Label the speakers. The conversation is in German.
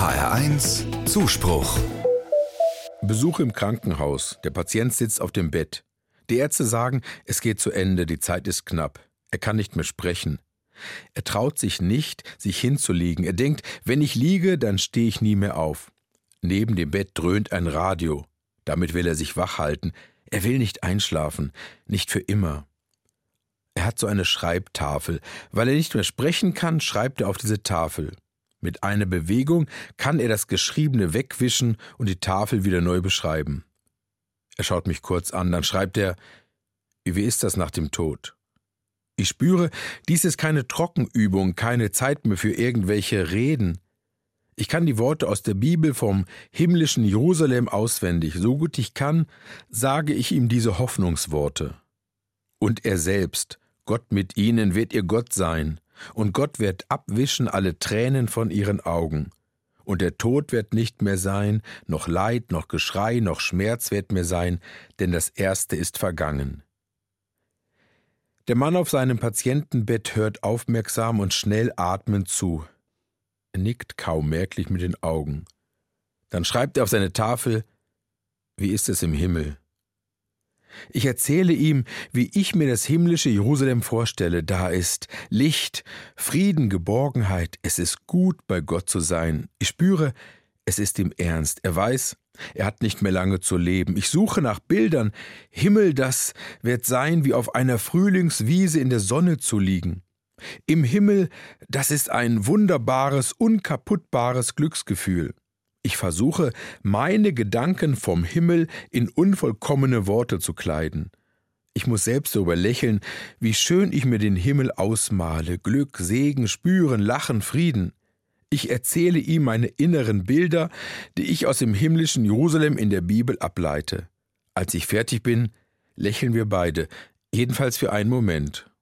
Speaker 1: HR1 Zuspruch.
Speaker 2: Besuch im Krankenhaus. Der Patient sitzt auf dem Bett. Die Ärzte sagen, es geht zu Ende, die Zeit ist knapp. Er kann nicht mehr sprechen. Er traut sich nicht, sich hinzulegen. Er denkt, wenn ich liege, dann stehe ich nie mehr auf. Neben dem Bett dröhnt ein Radio. Damit will er sich wach halten. Er will nicht einschlafen, nicht für immer. Er hat so eine Schreibtafel. Weil er nicht mehr sprechen kann, schreibt er auf diese Tafel. Mit einer Bewegung kann er das Geschriebene wegwischen und die Tafel wieder neu beschreiben. Er schaut mich kurz an, dann schreibt er: Wie ist das nach dem Tod? Ich spüre, dies ist keine Trockenübung, keine Zeit mehr für irgendwelche Reden. Ich kann die Worte aus der Bibel vom himmlischen Jerusalem auswendig. So gut ich kann, sage ich ihm diese Hoffnungsworte. Und er selbst, Gott mit ihnen, wird ihr Gott sein. Und Gott wird abwischen alle Tränen von ihren Augen. Und der Tod wird nicht mehr sein, noch Leid, noch Geschrei, noch Schmerz wird mehr sein, denn das Erste ist vergangen. Der Mann auf seinem Patientenbett hört aufmerksam und schnell atmend zu. Er nickt kaum merklich mit den Augen. Dann schreibt er auf seine Tafel: Wie ist es im Himmel? Ich erzähle ihm, wie ich mir das himmlische Jerusalem vorstelle. Da ist Licht, Frieden, Geborgenheit. Es ist gut, bei Gott zu sein. Ich spüre, es ist ihm ernst. Er weiß, er hat nicht mehr lange zu leben. Ich suche nach Bildern. Himmel, das wird sein, wie auf einer Frühlingswiese in der Sonne zu liegen. Im Himmel, das ist ein wunderbares, unkaputtbares Glücksgefühl. Ich versuche, meine Gedanken vom Himmel in unvollkommene Worte zu kleiden. Ich muss selbst darüber lächeln, wie schön ich mir den Himmel ausmale. Glück, Segen, Spüren, Lachen, Frieden. Ich erzähle ihm meine inneren Bilder, die ich aus dem himmlischen Jerusalem in der Bibel ableite. Als ich fertig bin, lächeln wir beide, jedenfalls für einen Moment.